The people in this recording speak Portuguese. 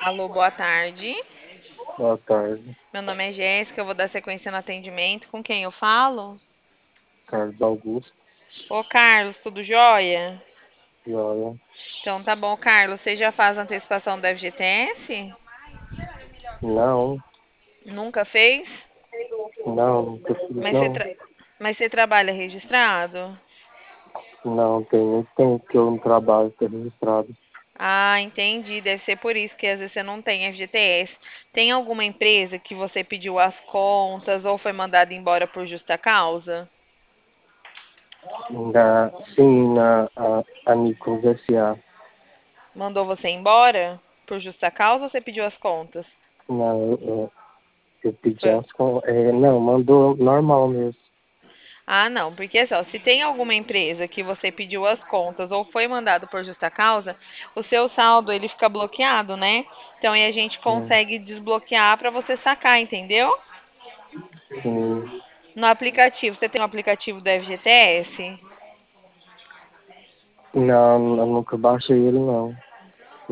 Alô, boa tarde. Boa tarde, Meu nome é Jéssica, eu vou dar sequência no atendimento. Com quem eu falo? Carlos Augusto, Ô, Carlos, tudo jóia? joia. Então tá bom, Carlos. Você já faz antecipação do FGTS? Não, Nunca fez? nunca fiz, Mas você, não. tra- Mas você trabalha registrado? Não, tem muito tempo que eu não trabalho, estou registrado. Ah, entendi. Deve ser por isso que às vezes você não tem FGTS. Tem alguma empresa que você pediu as contas ou foi mandado embora por justa causa? Sim, a Nicolas S.A. Mandou você embora por justa causa ou você pediu as contas? Não, eu pedi Foi- não, mandou normal mesmo. Ah, não, porque assim, ó, se tem alguma empresa que você pediu as contas ou foi mandado por justa causa, o seu saldo ele fica bloqueado, né? Então aí a gente Sim, consegue desbloquear para você sacar, entendeu? sim. No aplicativo, você tem o aplicativo do FGTS? Não, eu nunca baixei ele, não.